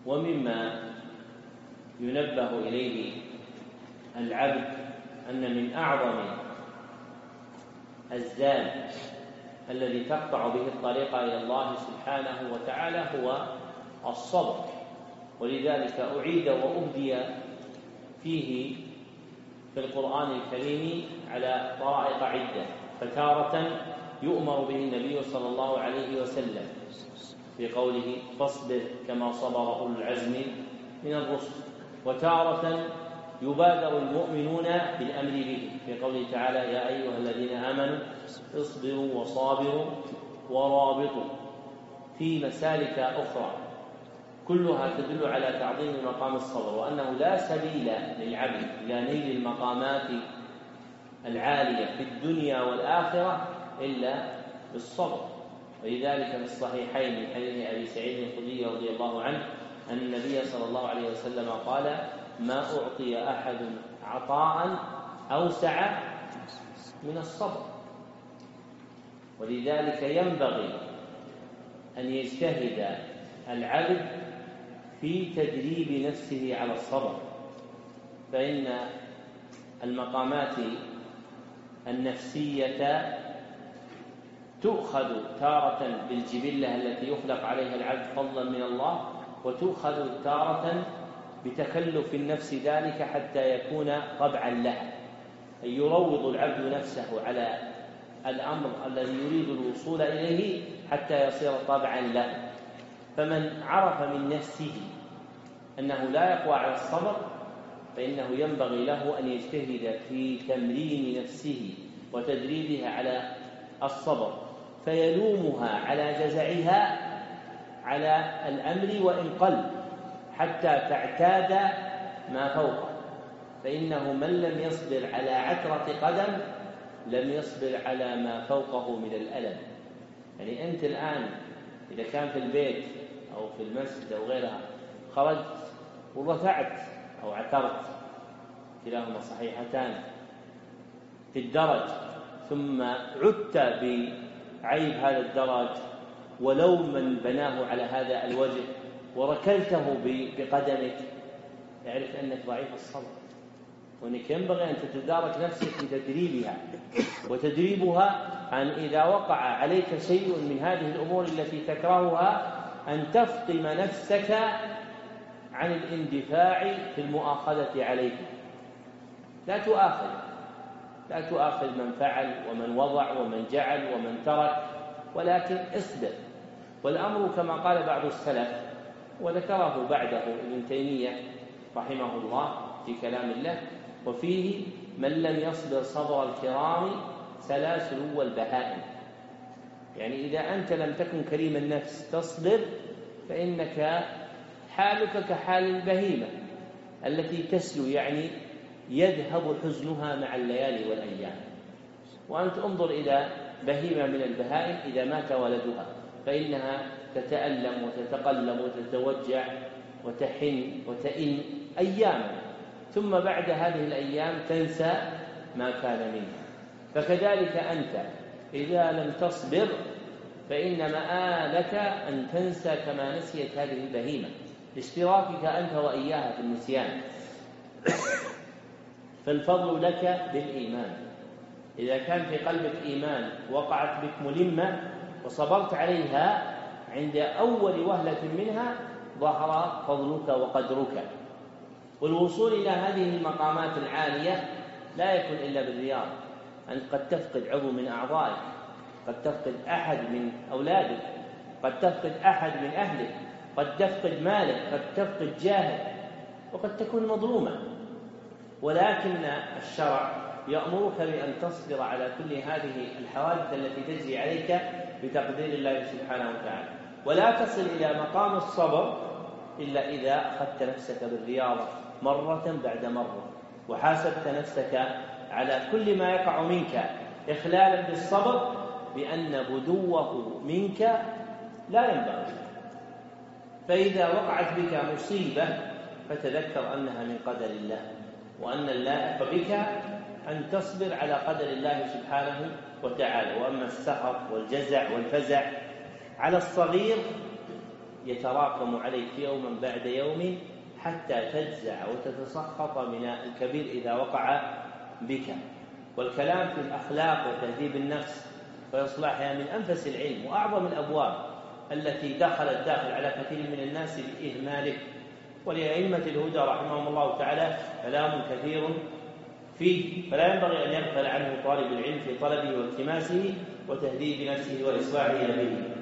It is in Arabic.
ومما ينبه إليه العبد أن من أعظم الزاد الذي تقطع به الطريق إلى الله سبحانه وتعالى هو الصبر، ولذلك أعيد وأبدي فيه في القرآن الكريم على طرائق عدة. فتارة يؤمر به النبي صلى الله عليه وسلم في قوله فاصبر كما صبر أولو العزم من الرسل، وتارة يبادر المؤمنون بالأمر به في قوله تعالى يا أيها الذين آمنوا اصبروا وصابروا ورابطوا، في مسالك أخرى كلها تدل على تعظيم مقام الصبر، وأنه لا سبيل للعبد إلى نيل المقامات العالية في الدنيا والآخرة إلا بالصبر. ولذلك في الصحيحين من حديث أبي سعيد الخدري رضي الله عنه أن النبي صلى الله عليه وسلم قال ما أعطي أحد عطاء أوسع من الصبر. ولذلك ينبغي أن يجتهد العبد في تدريب نفسه على الصبر، فإن المقامات النفسية تؤخذ تارة بالجبلة التي يخلق عليها العبد فضلا من الله، وتؤخذ تارة بتكلف النفس ذلك حتى يكون طبعا لها، أن يروض العبد نفسه على الأمر الذي يريد الوصول إليه حتى يصير طبعا له. فمن عرف من نفسه أنه لا يقوى على الصبر فإنه ينبغي له أن يجتهد في تمرين نفسه وتدريبها على الصبر، فيلومها على جزعها على الأمر وإن قل حتى تعتاد ما فوقه، فإنه من لم يصبر على عثرة قدم لم يصبر على ما فوقه من الألم. يعني أنت الآن إذا كان في البيت أو في المسجد أو غيرها خرجت ورفعت أو عثرت كلاهما صحيحتان في الدرج، ثم عدت بعيب هذا الدرج ولو من بناه على هذا الوجه وركلته بقدمك، يعرف أنك ضعيف الصبر، وأنك ينبغي أن تتدارك نفسك بتدريبها، وتدريبها أن إذا وقع عليك شيء من هذه الأمور التي تكرهها أن تفطم نفسك عن الاندفاع في المؤاخذة عليه. لا تؤاخذ من فعل ومن وضع ومن جعل ومن ترك، ولكن اصبر. والأمر كما قال بعض السلف وذكره بعده ابن تيمية رحمه الله في كلام الله، وفيه من لم يصبر صبر الكرام سلاسل البهائم. يعني إذا أنت لم تكن كريم النفس تصبر فإنك حالك كحال البهيمة التي تسلو، يعني يذهب حزنها مع الليالي والأيام. وأنت انظر إلى بهيمة من البهائم إذا مات ولدها فإنها تتألم وتتقلب وتتوجع وتحن وتئن أياما، ثم بعد هذه الأيام تنسى ما كان منها. فكذلك أنت إذا لم تصبر فإن مآلك أن تنسى كما نسيت هذه البهيمة لاشتراكك أنت وإياها في النسيان. فالفضل لك بالإيمان، إذا كان في قلبك إيمان وقعت بك ملمة وصبرت عليها عند أول وهلة منها ظهر فضلك وقدرك. والوصول إلى هذه المقامات العالية لا يكون إلا بالرياضة. أنت قد تفقد عضو من أعضائك، قد تفقد أحد من أولادك، قد تفقد أحد من أهلك، قد تفقد مالك، قد تفقد جاهك، وقد تكون مظلوما، ولكن الشرع يأمرك بأن تصبر على كل هذه الحوادث التي تجري عليك بتقدير الله سبحانه وتعالى. ولا تصل إلى مقام الصبر إلا إذا أخذت نفسك بالرياضة مرة بعد مرة، وحاسبت نفسك على كل ما يقع منك إخلالا بالصبر بأن بدوه منك لا ينبغي. فإذا وقعت بك مصيبة فتذكر أنها من قدر الله، وأن اللائق بك أن تصبر على قدر الله سبحانه وتعالى. وأما السخط والجزع والفزع على الصغير يتراكم عليك يوما بعد يوم حتى تجزع وتتسخط من الكبير إذا وقع بك. والكلام في الأخلاق وتهذيب النفس وإصلاحها من أنفس العلم وأعظم الأبواب التي دخلت على كثير من الناس بإهماله. ولأئمة الهدى رحمهم الله تعالى كلام كثير فيه، فلا ينبغي أن يغفل عنه طالب العلم في طلبه والتماسه وتهذيب نفسه وإصلاحها به.